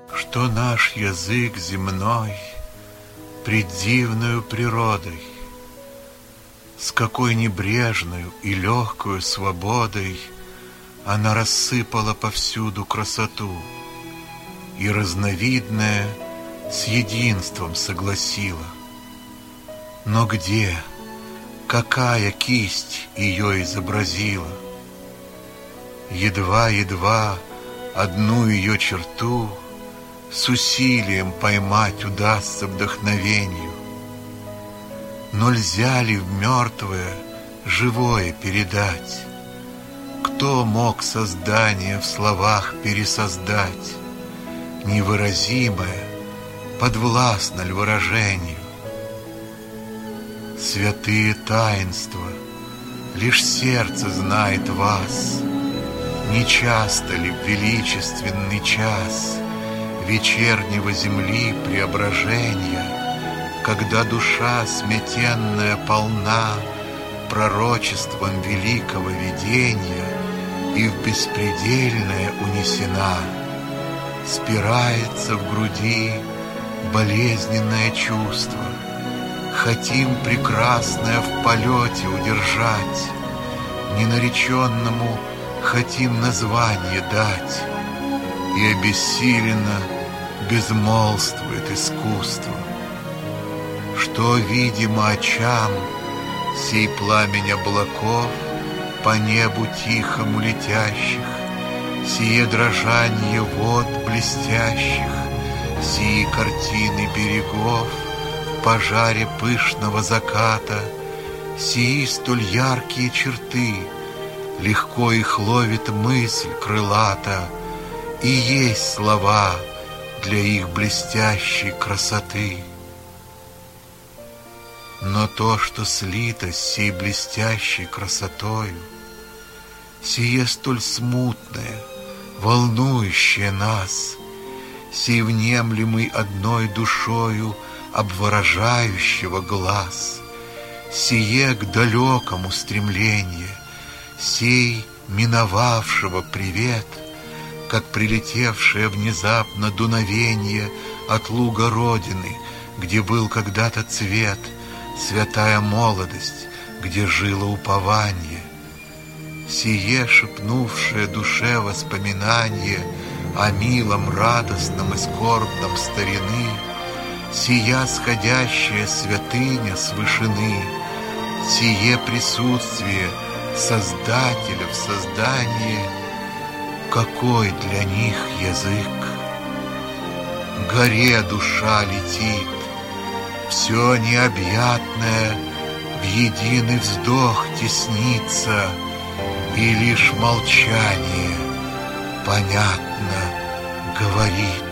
что наш язык земной пред дивною природой, с какой небрежною и легкою свободой она рассыпала повсюду красоту и разновидное с единством согласила. Но где, какая кисть ее изобразила? Едва-едва одну ее черту с усилием поймать удастся вдохновению. Но нельзя ли в мертвое живое передать? Кто мог создание в словах пересоздать? Невыразимое подвластно ль выражению? Святые таинства, лишь сердце знает вас. Не часто ли в величественный час вечернего земли преображения, когда душа смятенная полна пророчеством великого видения и в беспредельное унесена, спирается в груди болезненное чувство? Хотим прекрасное в полете удержать, ненареченному хотим название дать, и обессиленно безмолвствует искусство. Что видимо очам сей пламень облаков по небу тихому летящих, сие дрожанье вод блестящих, сии картины берегов в пожаре пышного заката, сии столь яркие черты, легко их ловит мысль крылата, и есть слова для их блестящей красоты. Но то, что слито с сей блестящей красотою, сие столь смутное, волнующее нас, сей внемлемый одной душою обворожающего глаз, сие к далекому стремление, сей миновавшего привет, как прилетевшее внезапно дуновение от луга Родины, где был когда-то цвет, святая молодость, где жило упование, сие шепнувшее душе воспоминание о милом, радостном и скорбном старины, сия сходящая святыня с вышины, сие присутствие Создателя в создании, какой для них язык? Горе душа летит, все необъятное в единый вздох теснится, и лишь молчание понятно говорит.